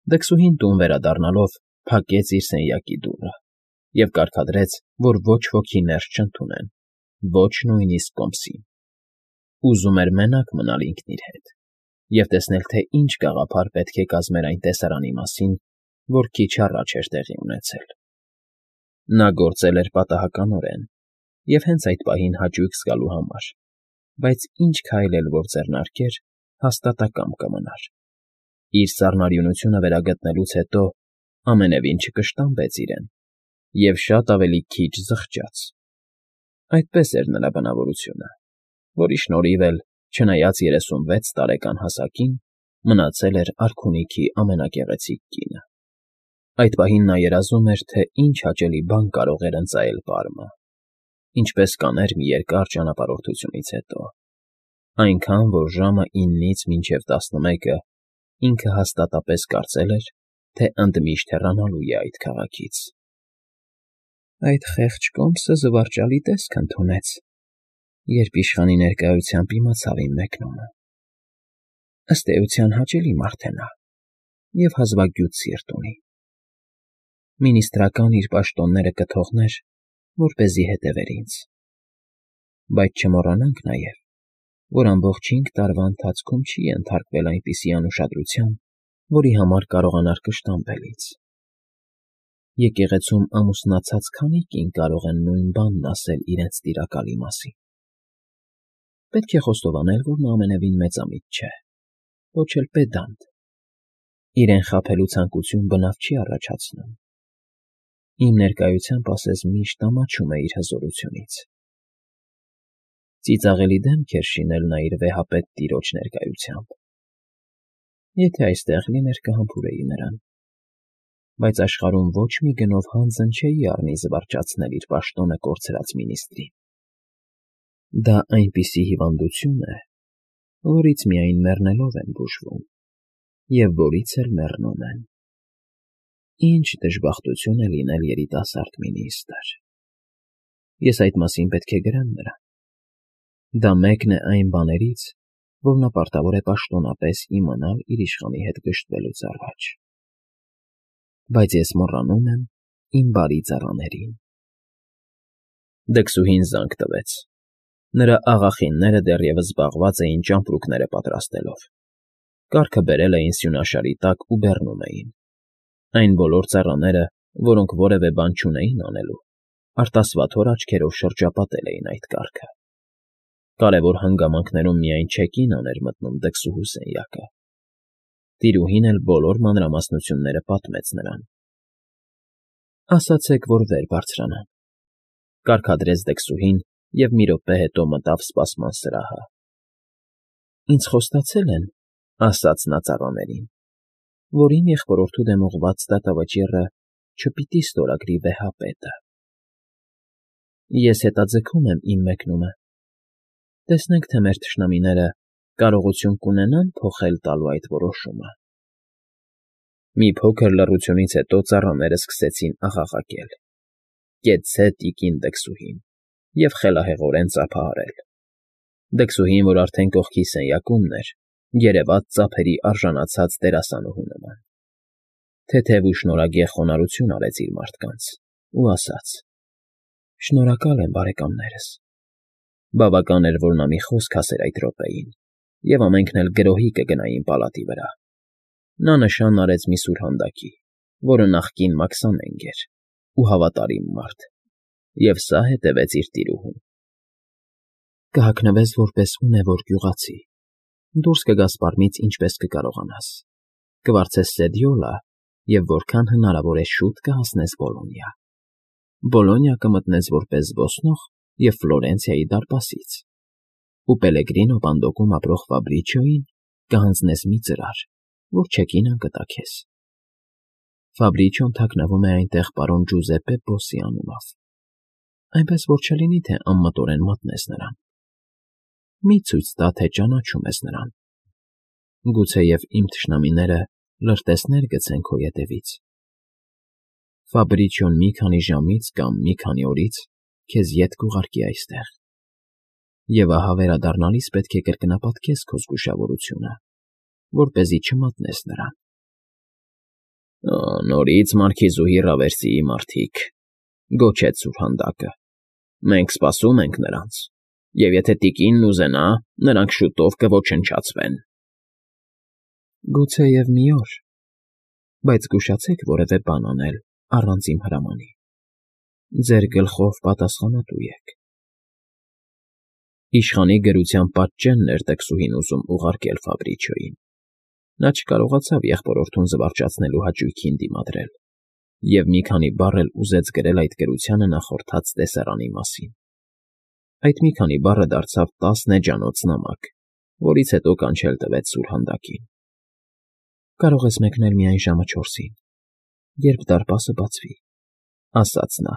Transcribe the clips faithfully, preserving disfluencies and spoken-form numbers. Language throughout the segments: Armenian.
Դքսուհին տուն վերադառնալով փակեց իր սենյակի դուռը և կարգադրեց, որ ոչ ոքի ներս չընդունեն, ոչ նույնիսկ կոմսին. ուզում էր մենակ մնալ ինքն իր հետ և տեսնել, թե ինչ գաղափար պետք է կազմեր այն տեսարանի մասին, որ քիչ առաջ էր տեղի ունեցել. նա գործել էր պատահականորեն և հենց այդ պահին հաճույք զգալու համար, բայց ինչ քայլ էլ որ ձեռնարկեր, հաստատակամ կմնար. իր սառնարյունությունը վերագտնելուց հետո ամենևին չկշտամբեց իրեն և շատ ավելի քիչ զղջաց. այդպես էր նրա բնավորությունը, որի շնորհիվ էլ, չնայած երեսունվեց տարեկան հասակին, մնացել էր արքունիքի ամենագեղեցիկ կինը. այդ պահին նա երազում էր, թե ինչ հաճելի բան կարող էր ընծայել պարմը, ինչպես կաներ մի երկար ճանապարհորդությունից հետո, այնքան, որ ժամը իննից մինչև տասնմեկը ինքը հաստատապես կարծել էր, թե ընդմիշտ հեռանալու է այդ քաղաքից։ Այդ խեղճ կոմսը զվարճալի տեսք ընդունեց, երբ իշխանի ներկայությամբ իմացավ իմ մեկնումը. ըստ էության հաճելի մարդ է նա և հազվագյուտ սիրտ ունի. մինիստրական իր պաշտոնները կթողներ, որպեսզի հետևեր ինձ, բայց չմոռանանք նաև, որ ամբողջ հինգ տարվա ընթացքում չի ենթարկվել այնպիսի անուշադրության, որի համար կարողանար կշտամբել ինձ. եկեղեցում ամուսնացած քանի կին կարող են նույն բանն ասել իրենց տիրակալի մասին. պետք է խոստովանել, որ նա ամենևին մեծամիտ չէ, ոչ էլ պեդանտ, իրեն խաբելու ցանկություն բնավ չի առաջացնում, իմ ներկայությամբ ասես միշտ ամաչում է իր հզորությունից. ծիծաղելի դեմք էր շինել նա իր վեհապետ տիրոջ ներկայությամբ. եթե այստեղ լիներ կհամբուրեի նրան, բայց աշխարհում ոչ մի գնով հանձն չէի առնի զվարճացնել իր պաշտոնը կորցրած մինիստրին. դա այնպիսի հիվանդություն է, որից միայն մեռնելով են բուժվում և որից էլ մեռնում են. ինչ դժբախտություն է լինել երիտասարդ մինիստր… Ես այդ մասին պետք է գրեմ նրան. դա մեկն է այն բաներից, որ նա պարտավոր է պաշտոնապես իմանալ իր իշխանի հետ գժտվելուց առաջ… Բայց ես մոռանում եմ իմ բարի ծառաներին… Դքսուհին զանգ տվեց. նրա աղախինները դեռևս զբաղված էին ճամպրուկները պատրաստելով, կառքը բերել էին սյունաշարի տակ ու բեռնում էին. այն բոլոր ծառաները, որոնք որևէ բան չունեին անելու, արտասվաթոր աչքերով շրջապատել էին այդ կառքը. կարևոր հանգամանքներում միայն չեկինան էր մտնում դքսուհու սենյակը. տիրուհին էլ բոլոր մանրամասնությունները պատմեց նրան. ասացեք, որ վեր բարձրանան, կարգադրեց դքսուհին և մի րոպե հետո մտավ սպասման սրահը. ինձ խոստացել են, ասաց նա ծառաներին, որ իմ եղբորորդու դեմ ուղղված դատավճիռը չպիտի ստորագրի վեհապետը… Ես հետաձգում եմ իմ մեկնումը, տեսնենք, թե մեր թշնամիները կարողություն կունենա՞ն փոխել տալու այդ որոշումը… Մի փոքր լռությունից հետո ծառաները սկսեցին աղաղակել. «Կեցցե տիկին դքսուհին» և խելահեղորեն ծափահարել. դքսուհին, որ արդեն կողքի սենյակումն էր, երևաց ծափերի արժանացած դերասանուհու նման, թեթև ու շնորհագեղ խոնարհություն արեց իր մարդկանց ու ասաց. «Շնորհակալ եմ, բարեկամներս»… Բավական էր, որ նա մի խոսք ասեր այդ րոպեին, և ամենքն էլ գրոհի կգնային պալատի վրա… Նա նշան արեց մի սուրհանդակի, որը նախկին մաքսանենգ էր, ու հավատարիմ մարդ, և սա հետևեց իր տիրուհուն. «Կհագնվես որպես ունևոր գյուղացի, դուրս կգաս սպառնից ինչպես կկարողանաս, կվարձես Սեդյոլը և որքան հնարավոր է շուտ կհասնես Բոլոնիա, Բոլոնիա կմտնես որպես զբոսնող և Ֆլորենցիայի դարպասից, ու Պելեգրինո բանդոկում ապրող Ֆաբրիչիոյին կհանձնես մի ծրար, որ չեկինան կտա քեզ… Ֆաբրիչիոն թաքնվում է այնտեղ պարոն Ջուզեպպե Բոսի անունով, այնպես որ չլինի, թե անմտորեն մատնես նրան… Մի ցույց տա, թե ճանաչում ես նրան… Գուցեև իմ թշնամիները լրտեսներ գցեն քո ետևից… Ֆաբրիչիոն մի քանի ժամից կամ մի քանի օրից քեզ ետ կուղարկի այստեղ… Եվ ահա վերադառնալիս պետք է կրկնապատկես քո զգուշավորությունը, որպեսզի չմատնես նրան… Նորից մարքիզուհի Ռավերսիի մարդիկ, գոչեց սուրհանդակը, մենք սպասում ենք նրանց, և եթե տիկինն ուզենա, նրանք շուտով կոչնչացվեն։ Գուցեև մի օր, բայց զգուշացեք որևէ բան անել առանց իմ հրամանի, ձեր գլխով պատասխանատու եք։ Իշխանի գրության պատճենն էր տկսուհին ուզում ուղարկել Ֆաբրիչոյին։ Նա չկարողացավ եղբորորդուն զվարճացնելու հաճույքին դիմադրել և մի քանի բառ էլ ուզեց գրել այդ գրությանը նախորդած տեսարանի մասին։ Այդ մի քանի բառը դարձավ տասն էջանոց նամակ, որից հետո կանչել տվեց սուրհանդակին։ Կարող ես մեկնել միայն ժամը չորսին, երբ դարպասը բացվի, ասաց նա։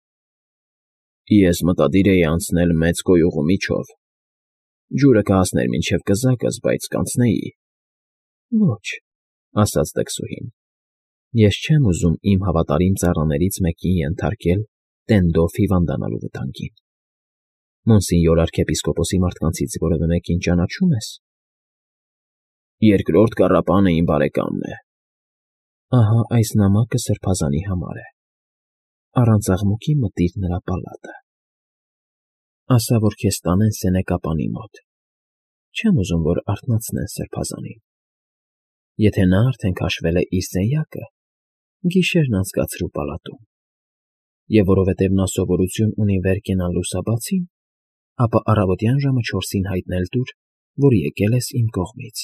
Ես մտադիր էի անցնել մեծ գոյուղու միջով։ Ջուրը կհասներ մինչև կզակս, բայց կանցնեի։ Ոչ, ասաց տկսուհին, ես չեմ ուզում իմ հավատարիմ ծառաներից մեկին ենթարկել Տենդով հիվանդանալու վտանգին։ Մոնսինյոր արքեպիսկոպոսի մարդկանցից որևէ մեկին ճանաչո՞ւմ ես։ Երկրորդ կառապանը իմ բարեկամն է։ Ահա այս նամակը սրբազանի համար է։ Առանց աղմուկի մտիր նրա պալատը։ Ասա, որ քեզ տանեն սենեկապանի մոտ։ Չեմ ուզում, որ արթնացնեն սրբազանին։ Եթե նա արդեն քաշվել է իր սենյակը, գիշերն անցկացրու պալատում։ Եվ որովհետև նա սովորություն ունի վեր կենալ լուսաբացին, ապա առավոտյան ժամը չորսին հայտնել տուր, որ եկել ես իմ կողմից։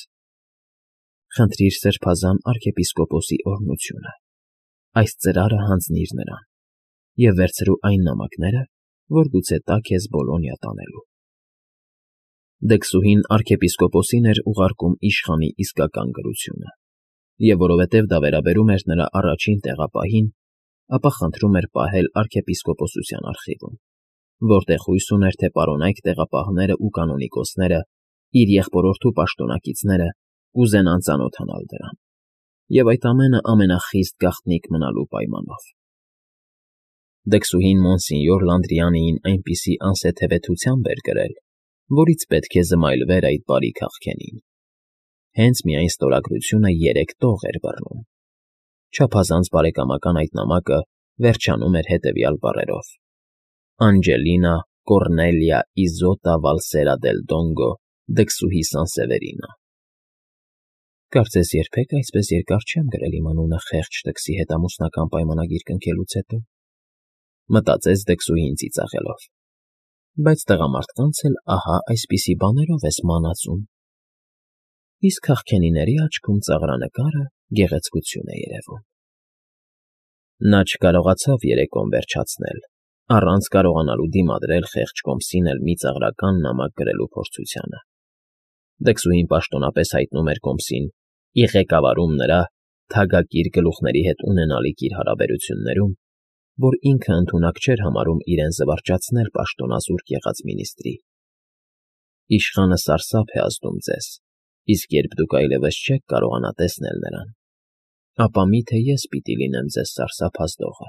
Խնդրիր սրբազան արքեպիսկոպոսի օրհնությունը, այս ծրարը հանձնիր նրան և վերցրու այն նամակները, որ գուցե տա քեզ Բոլոնիա տանելու։ Դքսուհին արքեպիսկոպոսին էր ուղարկում իշխանի իսկական գրությունը, և որովհետև դա վերաբերում էր նրա առաջին տեղապահին, ապա խնդրում էր պահել արքեպիսկոպոսության արխիվում, որտեղ հույս ուներ, թե պարոնայք տեղապահները ու կանոնիկոսները, իր եղբորորդու պաշտոնակիցները կուզենան ծանոթանալ դրան, և այդ ամենը ամենախիստ գաղտնիք մնալու պայմանով։ Դքսուհին Մոնսինյոր Լանդրիանիին այնպիսի անսեթևեթությամբ էր գրել, որից պետք է զմայլվեր այդ բարի քաղքենին։ Հենց միայն ստորագրությունը երեք տող էր բռնում։ Չափազանց բարեկամական այդ նամակը վերջանում էր հետևյալ բառերով. Անջելինա Կոռնելիա Իզոտա Վալսերա դել Դոնգո Դքսուհի Սանսևերինա։ Կարծես երբեք այսպես երկար չեմ գրել իմ անունը խեղճ տկսի հետ ամուսնական պայմանագիր կնքելուց հետո, մտածեց դքսուհին ծիծաղելով, բայց տղամարդկանց էլ ահա այսպիսի բաներով ես մանածում։ Իսկ քաղքենիների աչքում ծաղրանկարը գեղեցկություն է երևում։ Նա չկարողացավ երեկոն վերջացնել, առանց կարողանալու դիմադրել խեղճ կոմսին էլ մի ծաղրական նամակ գրելու փորձությանը։ Դքսուհին պաշտոնապես հայտնում էր կոմսին, ի ղեկավարում նրա թագակիր գլուխների հետ ունենալիք իր հարաբերություններում, որ ինքը ընդունակ չէր համարում իրեն զվարճացնել պաշտոնազուրկ եղած մինիստրի։ Իշխանը սարսափ է ազդում ձեզ, իսկ երբ դուք այլևս չեք կարողանա տեսնել նրան, ապա միթե ես պիտի լինեմ ձեզ սարսափ ազդողը։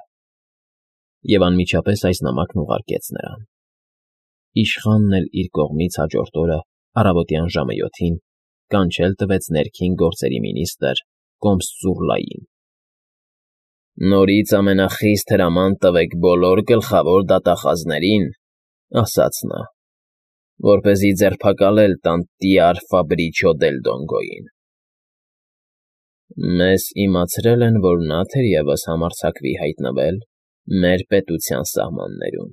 Եվ անմիջապես այս նամակն ուղարկեց նրան։ Իշխանն էլ իր կողմից հաջորդ օրը առավոտյան ժամը յոթին կանչել տվեց ներքին գործերի մինիստրը Կոմս Ծուռլային։ Նորից ամենախիստ հրաման տվեք բոլոր գլխավոր դատախազներին, ասաց նա, որպեսզի ձերբակալել տան Տիար Ֆաբրիչո դել Դոնգոյին։ Մեզ իմացրել են, որ նա թերևս համարձակվի հայտնվել մեր պետության սահմաններում։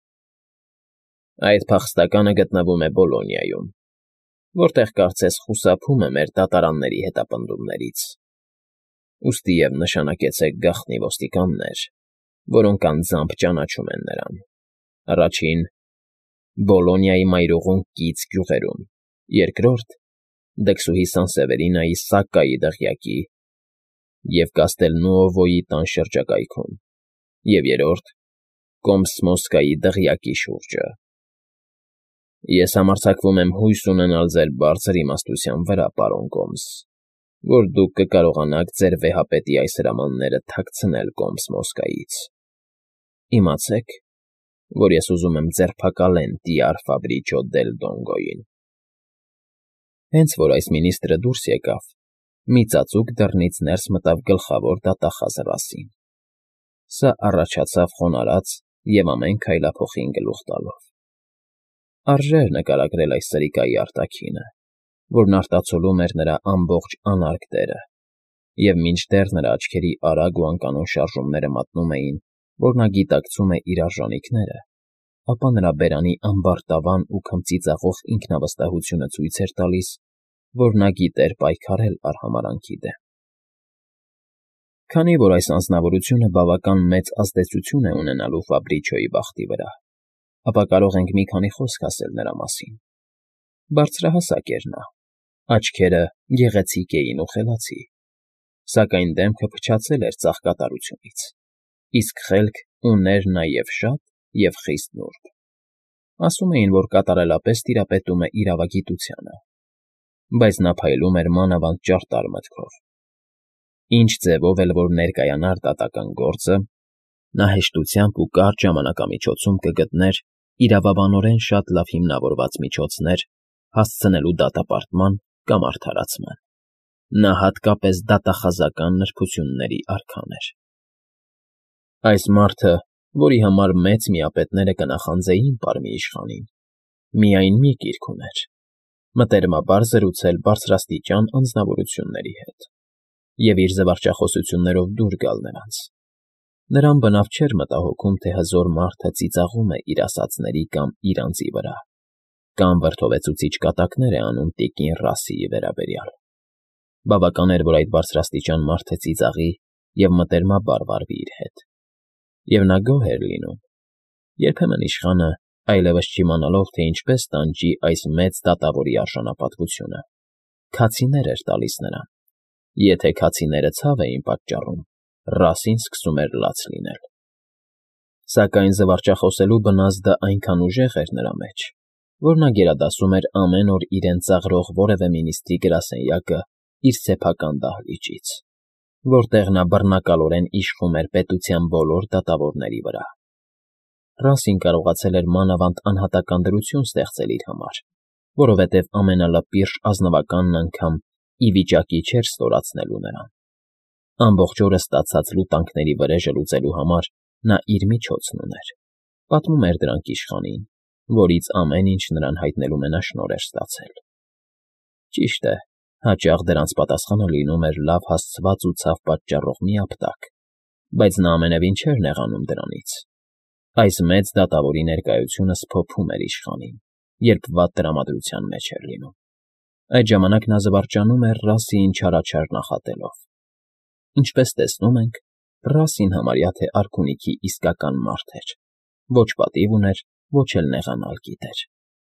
Այդ փախստականը գտնվում է Բոլոնիայում, որտեղ կարծես խուսափում է մեր դատարանների հետապնդումներից։ Ուստի և նշանակեցեք գաղտնի ոստիկաններ, որոնք անձամբ ճանաչում են նրան։ Առաջին՝ Բոլոնիայի մայրուղուն կից գյուղերում, երկրորդ՝ Դքսուհի Սանսևերինայի Սակկայի դղյակի և Կաստելնուովոյի տան շրջակայքում, և երրորդ՝ Կոմս Մոսկայի դղյակի շուրջը։ Ես համարձակվում եմ հույս ունենալ ձեր բարձր իմաստության վրա, պարոն Կոմս, որ դուք կկարողանաք ձեր վեհապետի այս հրամանները թաքցնել Կոմս Մոսկայից։ Իմացեք, որ ես ուզում եմ ձերբակալեն Տիար Ֆաբրիչո դել Դոնգոյին։ Հենց որ այս մինիստրը դուրս եկավ, Մի ծածուկ դռնից ներս մտավ գլխավոր դատախազ Ռասին։ Սա առաջացավ խոնարհած և ամեն քայլափոխին գլուխ տալով։ Արժե էր նկարագրել այս սրիկայի արտաքինը, որն արտացոլում էր նրա ամբողջ անարգ դերը, և մինչդեռ նրա աչքերի արագ ու անկանոն շարժումները մատնում էին, որ նա գիտակցում է իր արժանիքները, ապա նրա բերանի ամբարտավան ու քմծիծաղող ինքնավստահությունը ցույց էր տալիս, որ նա գիտեր պայքարել արհամարհանքի դեմ։ Քանի որ այս անձնավորությունը բավական մեծ ազդեցություն է ունենալու Ֆաբրիչոյի բախտի վրա, ապա կարող ենք մի քանի խոսք ասել նրա մասին։ Բարձրահասակ էր նա, աչքերը գեղեցիկ էին ու խելացի, սակայն դեմքը փչացել էր ծաղկատարությունից, իսկ խելք ուներ նաև շատ և խիստ նուրբ։ Ասում էին, որ կատարելապես տիրապետում է իրավագիտությանը, բայց նա փայլում էր մանավանդ ճարտար մտքով։ Ինչ ձևով էլ որ ներկայանար դատական գործը, նա հեշտությամբ ու կարճ ժամանակամիջոցում կգտներ իրավաբանորեն շատ լավ հիմնավորված միջոցներ հասցնելու դատապարտման կամ արդարացման։ Նա հատկապես դատախազական նրբությունների արքան էր։ Այս մարդը, որի համար մեծ միապետները կնախանձեին պարմի իշխանին, միայն մի կիրք ուներ՝ մտերմաբար զրուցել բարձրաստիճան անձնավորությունների հետ և իր զվարճախոսություններով դուր գալ նրանց։ Նրան բնավ չէր մտահոգում, թե հզոր մարդը ծիծաղում է իր ասածների կամ իր անձի վրա, կամ վրդովեցուցիչ կատակներ է անում տիկին Ռասիի վերաբերյալ։ Բավական էր, որ այդ բարձրաստիճան մարդը ծիծաղի և մտերմաբար վարվի իր հետ։ Եվ նա գոհ էր լինում, երբեմն իշխանը, այլևս չիմանալով, թե ինչպես տանջի այս մեծ դատավորի արժանապատվությունը, քացիներ էր տալիս նրան։ Եթե քացիները ցավ էին պատճառում, Ռասին սկսում էր լաց լինել։ Սակայն զվարճախոսելու բնազդը այնքան ուժեղ էր նրա մեջ, որ նա գերադասում էր ամեն օր իրեն ծաղրող որևէ մինիստրի գրասենյակը իր սեփական դահլիճից, որտեղ նա բռնակալորեն իշխում էր պետության բոլոր դատավորների վրա։ Ռասին կարողացել էր մանավանդ անհատական դրություն ստեղծել իր համար, որովհետև ամենալպիրշ ազնվականն անգամ ի վիճակի չէր ստորացնելու նրան։ Ամբողջ օրը ստացած լուտանքների վրեժը լուծելու համար նա իր միջոցն ուներ, պատմում էր դրանք իշխանին, որից ամեն ինչ նրան հայտնելու մենաշնորհ էր ստացել։ Ճիշտ է, հաճախ դրանց պատասխանը լինում էր լավ հասցված ու ցավ պատճառող մի ապտակ, բայց նա ամենևին չէր նեղանում դրանից։ Այս մեծ դատավորի ներկայությունը սփոփում էր իշխանին, երբ վատ տրամադրության մեջ էր լինում։ Այդ ժամանակ նա զվարճանում էր Ռասիին չարաչար նախատելով։ Ինչպես տեսնում ենք, Ռասին համարյա թե արքունիքի իսկական մարդ էր, ոչ պատիվ ուներ, ոչ էլ նեղանալ գիտեր։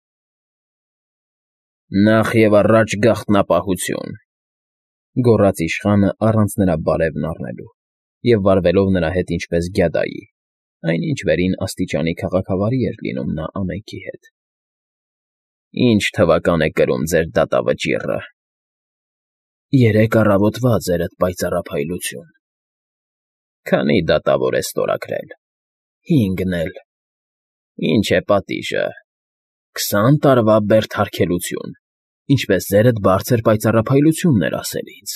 Նախ և առաջ գաղտնապահություն, գոռաց իշխանը առանց նրա բարևն առնելու և վարվելով նրա հետ ինչպես գյադայի, այնինչ վերին աստիճանի քաղաքավարի էր լինում նա ամենքի հետ։ Ինչ թվական է կրում ձեր դատավճիռը։ Երեք առավոտվա, ձերդ պայծառափայլություն։ Քանի՞ դատավոր է ստորագրել։ Հինգն էլ։ Ինչ է պատիժը։ Քսան տարվա բերդհարքելություն, ինչպես ձերդ բարձր պայծառափայլությունն էր ասել ինձ։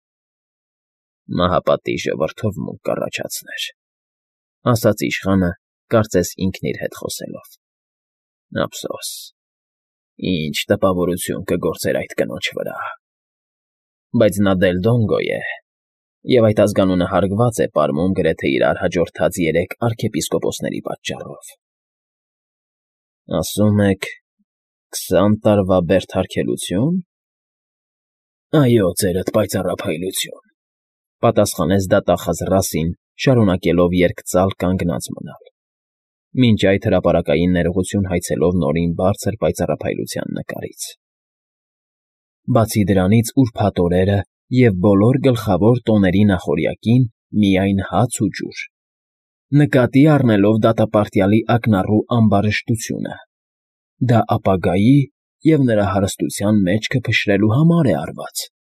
Մահապատիժը վրդովմունք կառաջացներ, ասաց իշխանը, կարծես ինքն իր հետ խոսելով։ Ափսոս, ինչ տպավորություն կգործեր այդ կնոջ վրա։ Բայց նա Դել Դոնգո է, և այդ ազգանունը հարգված է պարմում գրեթե իրար հաջորդած երեք արքեպիսկոպոսների պատճառով։ Ասում եք քսան տարվա բերդհարքելությո՞ւն։ Այո, ձերդ պայծառափայլություն, պատասխանեց դատախազ Ռասին, շարունակելով երկծալ կանգնած մնալ։ Մինչ այդ հրապարակային ներողություն հայցելով Նորին բարձր պայծառափայլության նկարից։ Բացի դրանից ուրբաթ օրերը և բոլոր գլխավոր տոների նախօրյակին միայն հաց ու ջուր, նկատի առնելով դատապարտյալի ակնառու ամբարշտությունը, դա ապագայի և նրա հարստության մեջքը փշրելու համար է արված։